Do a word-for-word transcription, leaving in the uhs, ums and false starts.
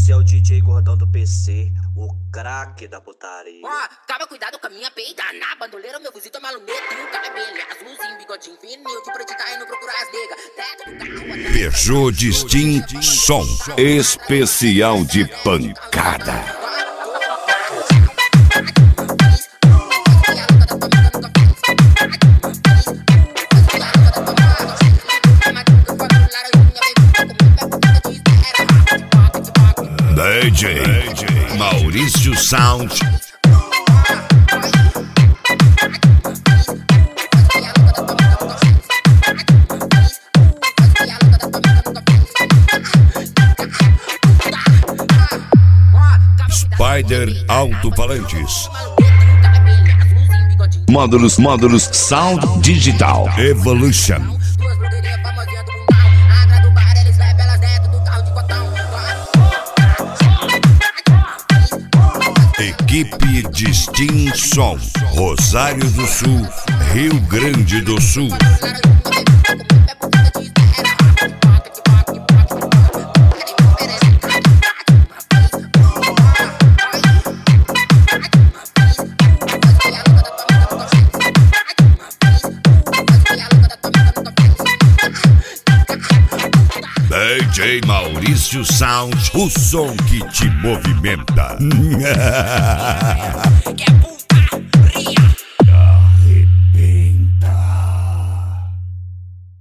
Esse é o D J gordão do P C, o craque da putaria. Ó, oh, toma cuidado com a minha peita. Na bandoleira, meu visito é maluneta. E o cabelo azulzinho, bigodinho fininho. De preto tá indo procurar as negas. Teto do carro. Peugeot Distinct Som especial de pancada. D J Maurício Sound. Spider Alto-Falantes. Módulos, módulos Sound Digital Evolution. Equipe Distinct Som, Rosário do Sul, Rio Grande do Sul. D J Maurício Sound, o som que te movimenta.